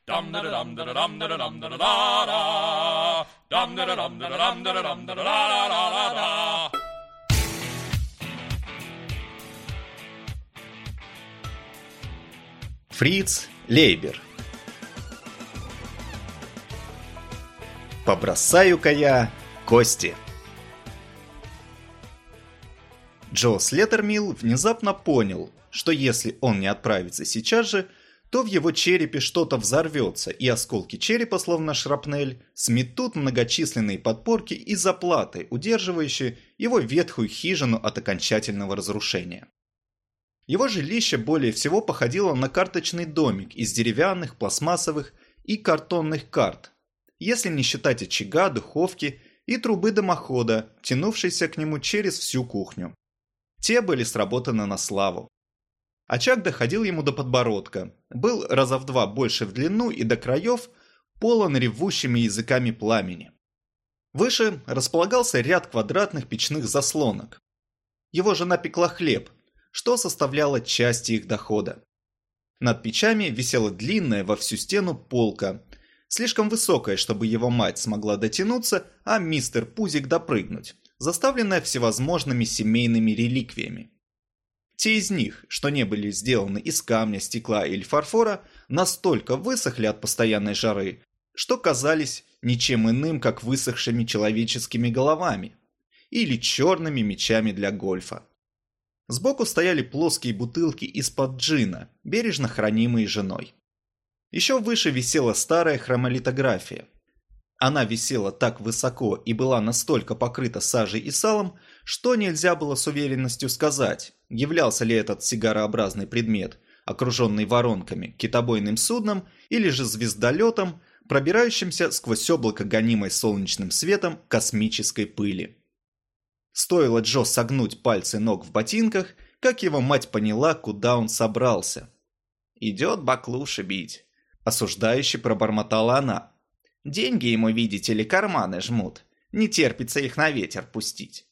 Dum da dum da dum da dum da da da. Dum da dum da dum da dum da da da da. Фриц Лейбер. Побросаю-ка я кости. Джо Слеттермилл внезапно понял, что если он не отправится сейчас же, то в его черепе что-то взорвется, и осколки черепа, словно шрапнель, сметут многочисленные подпорки и заплаты, удерживающие его ветхую хижину от окончательного разрушения. Его жилище более всего походило на карточный домик из деревянных, пластмассовых и картонных карт, если не считать очага, духовки и трубы дымохода, тянувшейся к нему через всю кухню. Те были сработаны на славу. Очаг доходил ему до подбородка, был раза в два больше в длину и до краев полон ревущими языками пламени. Выше располагался ряд квадратных печных заслонок. Его жена пекла хлеб, что составляло часть их дохода. Над печами висела длинная во всю стену полка, слишком высокая, чтобы его мать смогла дотянуться, а мистер Пузик допрыгнуть, заставленная всевозможными семейными реликвиями. Те из них, что не были сделаны из камня, стекла или фарфора, настолько высохли от постоянной жары, что казались ничем иным, как высохшими человеческими головами или черными мячами для гольфа. Сбоку стояли плоские бутылки из-под джина, бережно хранимые женой. Еще выше висела старая хромолитография. Она висела так высоко и была настолько покрыта сажей и салом, что нельзя было с уверенностью сказать, являлся ли этот сигарообразный предмет, окруженный воронками, китобойным судном или же звездолетом, пробирающимся сквозь облако гонимой солнечным светом космической пыли. Стоило Джо согнуть пальцы ног в ботинках, как его мать поняла, куда он собрался. «Идет баклуши бить», – осуждающе пробормотала она. «Деньги ему, видите ли, карманы жмут. Не терпится их на ветер пустить».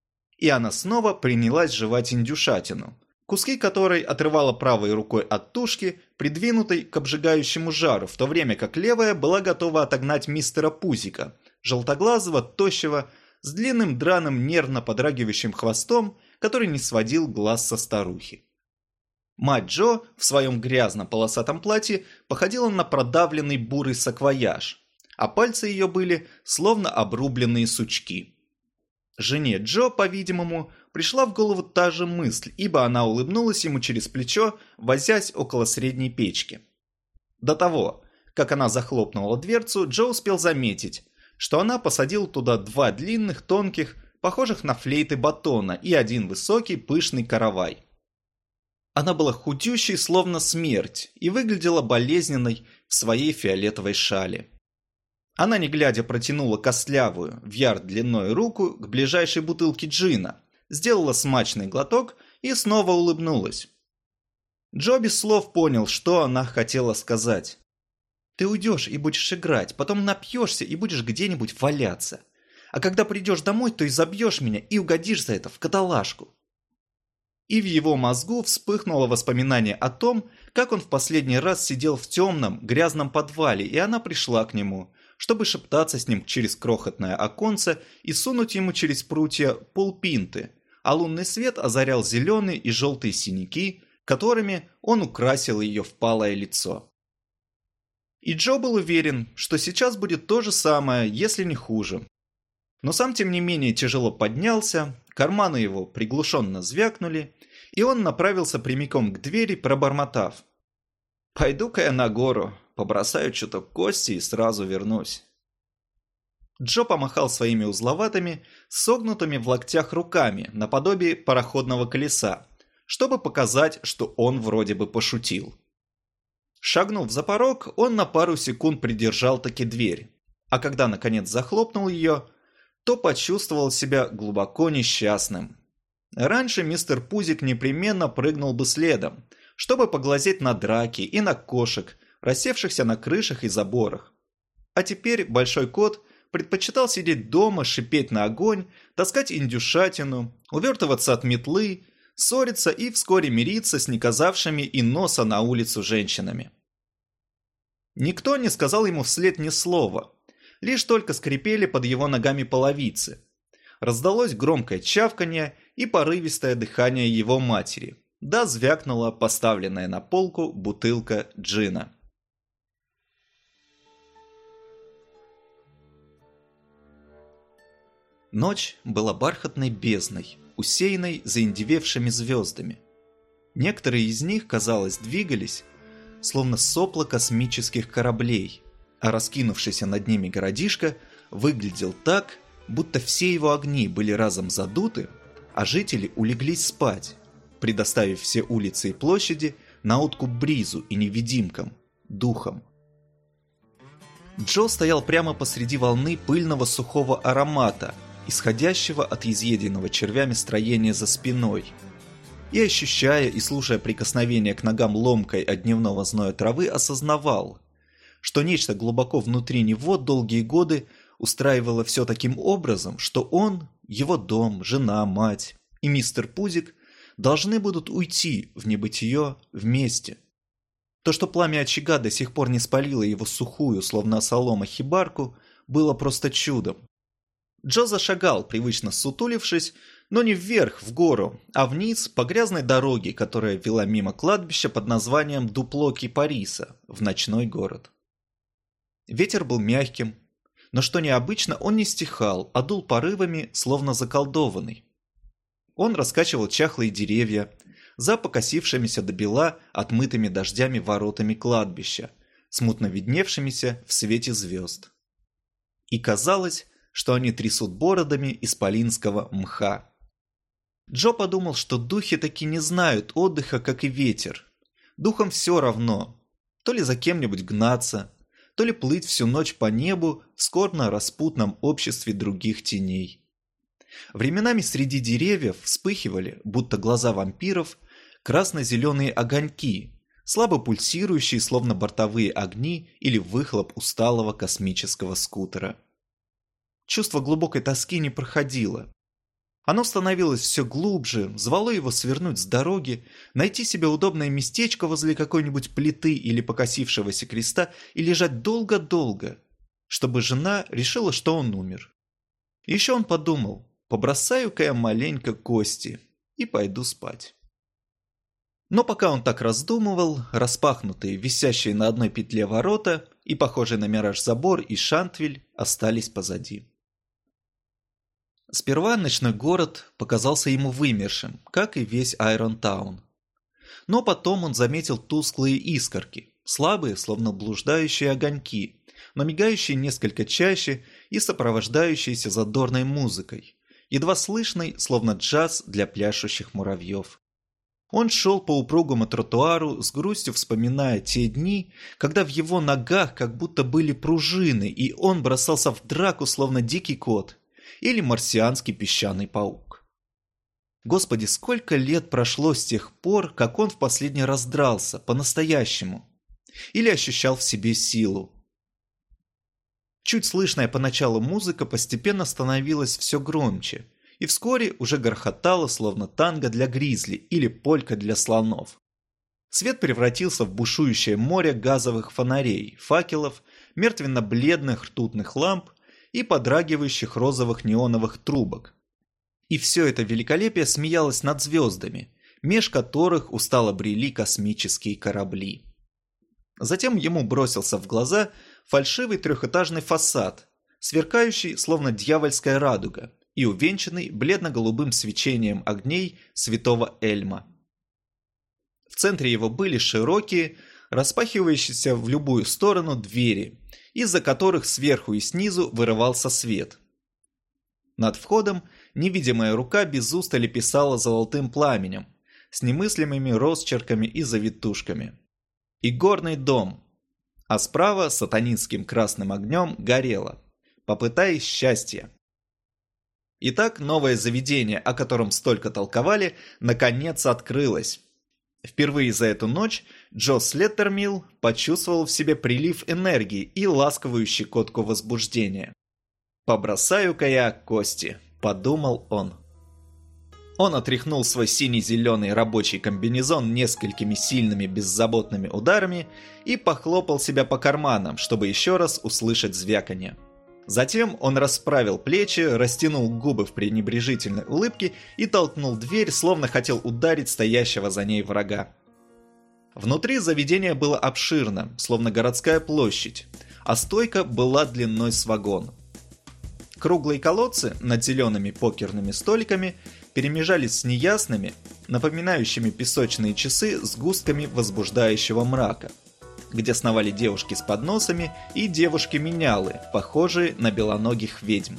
И она снова принялась жевать индюшатину, куски которой отрывала правой рукой от тушки, придвинутой к обжигающему жару, в то время как левая была готова отогнать мистера Пузика, желтоглазого, тощего, с длинным драным нервно подрагивающим хвостом, который не сводил глаз со старухи. Мать Джо в своем грязном полосатом платье походила на продавленный бурый саквояж, а пальцы ее были словно обрубленные сучки. Жене Джо, по-видимому, пришла в голову та же мысль, ибо она улыбнулась ему через плечо, возясь около средней печки. До того, как она захлопнула дверцу, Джо успел заметить, что она посадила туда два длинных, тонких, похожих на флейты батона и один высокий, пышный каравай. Она была худющей, словно смерть, и выглядела болезненной в своей фиолетовой шали. Она, не глядя, протянула костлявую, в ярд длиной руку к ближайшей бутылке джина, сделала смачный глоток и снова улыбнулась. Джо без слов понял, что она хотела сказать. «Ты уйдешь и будешь играть, потом напьешься и будешь где-нибудь валяться. А когда придешь домой, то изобьешь меня и угодишь за это в каталажку». И в его мозгу вспыхнуло воспоминание о том, как он в последний раз сидел в темном, грязном подвале, и она пришла к нему, чтобы шептаться с ним через крохотное оконце и сунуть ему через прутья полпинты, а лунный свет озарял зеленые и желтые синяки, которыми он украсил ее впалое лицо. И Джо был уверен, что сейчас будет то же самое, если не хуже. Но сам, тем не менее, тяжело поднялся, карманы его приглушенно звякнули, и он направился прямиком к двери, пробормотав: «Пойду-ка я на гору, побросаю чуток кости и сразу вернусь». Джо помахал своими узловатыми, согнутыми в локтях руками, наподобие пароходного колеса, чтобы показать, что он вроде бы пошутил. Шагнув за порог, он на пару секунд придержал таки дверь, а когда наконец захлопнул ее, то почувствовал себя глубоко несчастным. Раньше мистер Пузик непременно прыгнул бы следом, чтобы поглазеть на драки и на кошек, рассевшихся на крышах и заборах. А теперь большой кот предпочитал сидеть дома, шипеть на огонь, таскать индюшатину, увертываться от метлы, ссориться и вскоре мириться с не казавшими и носа на улицу женщинами. Никто не сказал ему вслед ни слова, лишь только скрипели под его ногами половицы. Раздалось громкое чавканье и порывистое дыхание его матери, да звякнула поставленная на полку бутылка джина. Ночь была бархатной бездной, усеянной заиндевевшими звездами. Некоторые из них, казалось, двигались, словно сопла космических кораблей, а раскинувшийся над ними городишко выглядел так, будто все его огни были разом задуты, а жители улеглись спать, предоставив все улицы и площади на откуп бризу и невидимкам, духам. Джо стоял прямо посреди волны пыльного сухого аромата, исходящего от изъеденного червями строения за спиной, и, ощущая и слушая прикосновение к ногам ломкой от дневного зноя травы, осознавал, что нечто глубоко внутри него долгие годы устраивало все таким образом, что он, его дом, жена, мать и мистер Пузик должны будут уйти в небытие вместе. То, что пламя очага до сих пор не спалило его сухую, словно солома, хибарку, было просто чудом. Джо зашагал, привычно сутулившись, но не вверх, в гору, а вниз по грязной дороге, которая вела мимо кладбища под названием Дупло Кипариса, в ночной город. Ветер был мягким, но что необычно, он не стихал, а дул порывами, словно заколдованный. Он раскачивал чахлые деревья, за покосившимися до бела отмытыми дождями воротами кладбища, смутно видневшимися в свете звезд. И казалось, что они трясут бородами исполинского мха. Джо подумал, что духи таки не знают отдыха, как и ветер. Духам все равно, то ли за кем-нибудь гнаться, то ли плыть всю ночь по небу в скорбно-распутном обществе других теней. Временами среди деревьев вспыхивали, будто глаза вампиров, красно-зеленые огоньки, слабо пульсирующие, словно бортовые огни или выхлоп усталого космического скутера. Чувство глубокой тоски не проходило. Оно становилось все глубже, звало его свернуть с дороги, найти себе удобное местечко возле какой-нибудь плиты или покосившегося креста и лежать долго-долго, чтобы жена решила, что он умер. Еще он подумал, побросаю-ка я маленько кости и пойду спать. Но пока он так раздумывал, распахнутые, висящие на одной петле ворота и похожие на мираж забор и шантвиль остались позади. Сперва ночной город показался ему вымершим, как и весь Айронтаун. Но потом он заметил тусклые искорки, слабые, словно блуждающие огоньки, но мигающие несколько чаще и сопровождающиеся задорной музыкой, едва слышной, словно джаз для пляшущих муравьев. Он шел по упругому тротуару, с грустью вспоминая те дни, когда в его ногах как будто были пружины, и он бросался в драку, словно дикий кот или марсианский песчаный паук. Господи, сколько лет прошло с тех пор, как он в последний раз дрался, по-настоящему, или ощущал в себе силу. Чуть слышная поначалу музыка постепенно становилась все громче, и вскоре уже грохотала, словно танго для гризли или полька для слонов. Свет превратился в бушующее море газовых фонарей, факелов, мертвенно-бледных ртутных ламп и подрагивающих розовых неоновых трубок. И все это великолепие смеялось над звездами, меж которых устало брели космические корабли. Затем ему бросился в глаза фальшивый трехэтажный фасад, сверкающий, словно дьявольская радуга, и увенчанный бледно-голубым свечением огней святого Эльма. В центре его были широкие, распахивающиеся в любую сторону двери, из-за которых сверху и снизу вырывался свет. Над входом невидимая рука без устали писала золотым пламенем, с немыслимыми росчерками и завитушками. И горный дом, а справа сатанинским красным огнем горело, попытаясь счастья. Итак, новое заведение, о котором столько толковали, наконец открылось. Впервые за эту ночь Джо Слеттермилл почувствовал в себе прилив энергии и ласковую щекотку возбуждения. «Побросаю-ка я кости», — подумал он. Он отряхнул свой синий-зеленый рабочий комбинезон несколькими сильными беззаботными ударами и похлопал себя по карманам, чтобы еще раз услышать звяканье. Затем он расправил плечи, растянул губы в пренебрежительной улыбке и толкнул дверь, словно хотел ударить стоящего за ней врага. Внутри заведение было обширно, словно городская площадь, а стойка была длиной с вагон. Круглые колодцы над зелеными покерными столиками перемежались с неясными, напоминающими песочные часы, сгустками возбуждающего мрака, где сновали девушки с подносами и девушки-менялы, похожие на белоногих ведьм.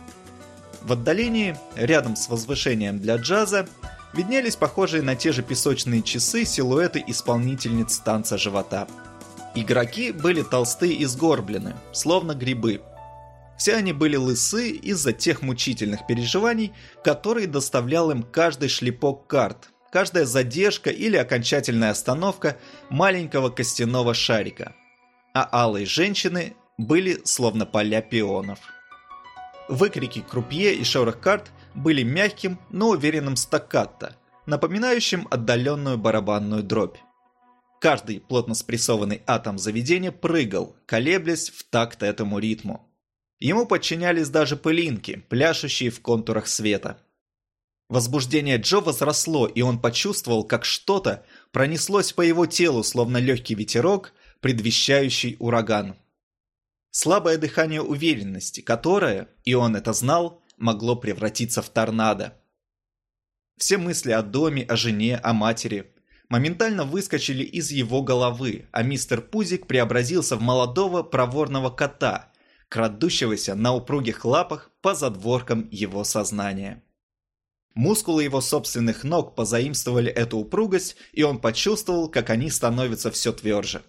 В отдалении, рядом с возвышением для джаза, виднелись похожие на те же песочные часы силуэты исполнительниц танца живота. Игроки были толстые и сгорблены, словно грибы. Все они были лысы из-за тех мучительных переживаний, которые доставлял им каждый шлепок карт, каждая задержка или окончательная остановка маленького костяного шарика. А алые женщины были словно поля пионов. Выкрики крупье и шорох карт были мягким, но уверенным стаккато, напоминающим отдаленную барабанную дробь. Каждый плотно спрессованный атом заведения прыгал, колеблясь в такт этому ритму. Ему подчинялись даже пылинки, пляшущие в контурах света. Возбуждение Джо возросло, и он почувствовал, как что-то пронеслось по его телу, словно легкий ветерок, предвещающий ураган. Слабое дыхание уверенности, которое, и он это знал, могло превратиться в торнадо. Все мысли о доме, о жене, о матери моментально выскочили из его головы, а мистер Пузик преобразился в молодого проворного кота, крадущегося на упругих лапах по задворкам его сознания. Мускулы его собственных ног позаимствовали эту упругость, и он почувствовал, как они становятся все тверже.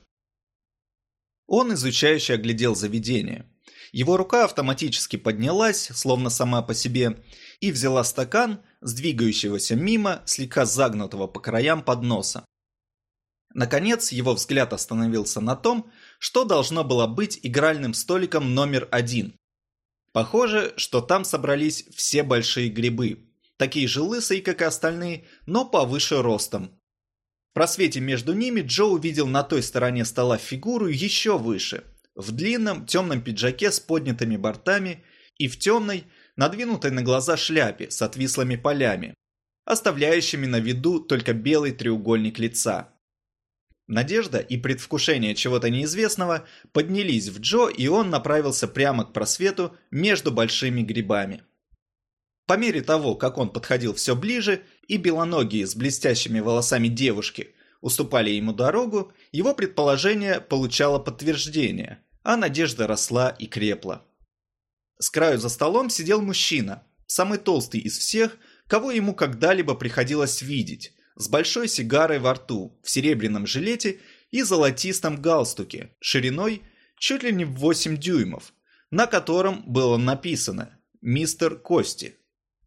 Он изучающе оглядел заведение. Его рука автоматически поднялась, словно сама по себе, и взяла стакан с двигающегося мимо, слегка загнутого по краям подноса. Наконец, его взгляд остановился на том, что должно было быть игральным столиком номер 1. Похоже, что там собрались все большие грибы, такие же лысые, как и остальные, но повыше ростом. В просвете между ними Джо увидел на той стороне стола фигуру еще выше, в длинном темном пиджаке с поднятыми бортами и в темной, надвинутой на глаза шляпе с отвислыми полями, оставляющими на виду только белый треугольник лица. Надежда и предвкушение чего-то неизвестного поднялись в Джо, и он направился прямо к просвету между большими грибами. По мере того, как он подходил все ближе, и белоногие с блестящими волосами девушки уступали ему дорогу, его предположение получало подтверждение, а надежда росла и крепла. С краю за столом сидел мужчина, самый толстый из всех, кого ему когда-либо приходилось видеть, с большой сигарой во рту, в серебряном жилете и золотистом галстуке, шириной чуть ли не в 8 дюймов, на котором было написано «Мистер Кости».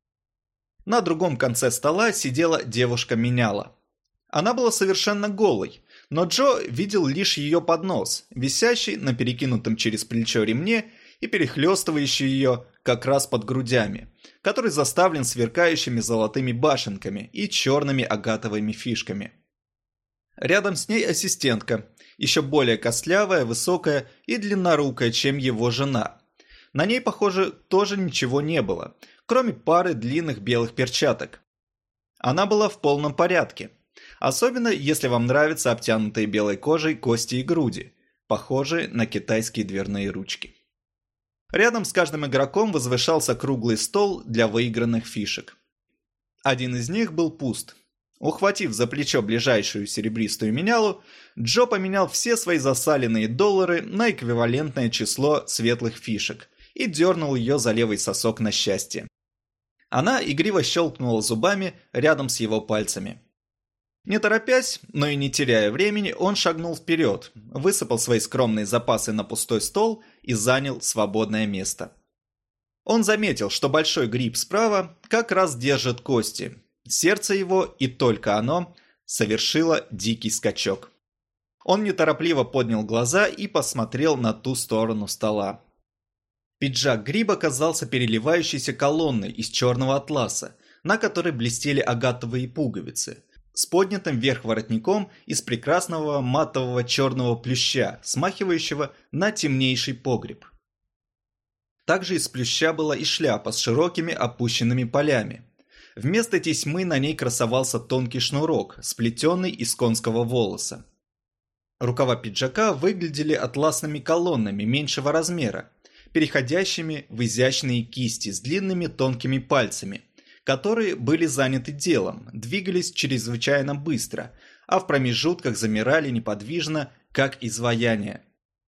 На другом конце стола сидела девушка-меняла. Она была совершенно голой, но Джо видел лишь ее поднос, висящий на перекинутом через плечо ремне и перехлестывающий ее как раз под грудями, который заставлен сверкающими золотыми башенками и черными агатовыми фишками. Рядом с ней ассистентка, еще более костлявая, высокая и длиннорукая, чем его жена. На ней, похоже, тоже ничего не было, кроме пары длинных белых перчаток. Она была в полном порядке, особенно если вам нравятся обтянутые белой кожей кости и груди, похожие на китайские дверные ручки. Рядом с каждым игроком возвышался круглый стол для выигранных фишек. Один из них был пуст. Ухватив за плечо ближайшую серебристую менялу, Джо поменял все свои засаленные доллары на эквивалентное число светлых фишек и дернул ее за левый сосок на счастье. Она игриво щелкнула зубами рядом с его пальцами. Не торопясь, но и не теряя времени, он шагнул вперед, высыпал свои скромные запасы на пустой стол и занял свободное место. Он заметил, что большой гриб справа как раз держит кости. Сердце его, и только оно, совершило дикий скачок. Он неторопливо поднял глаза и посмотрел на ту сторону стола. Пиджак гриба казался переливающейся колонной из черного атласа, на которой блестели агатовые пуговицы, с поднятым вверх воротником из прекрасного матового черного плюща, смахивающего на темнейший погреб. Также из плюща была и шляпа с широкими опущенными полями. Вместо тесьмы на ней красовался тонкий шнурок, сплетенный из конского волоса. Рукава пиджака выглядели атласными колоннами меньшего размера, переходящими в изящные кисти с длинными тонкими пальцами, которые были заняты делом, двигались чрезвычайно быстро, а в промежутках замирали неподвижно, как изваяния.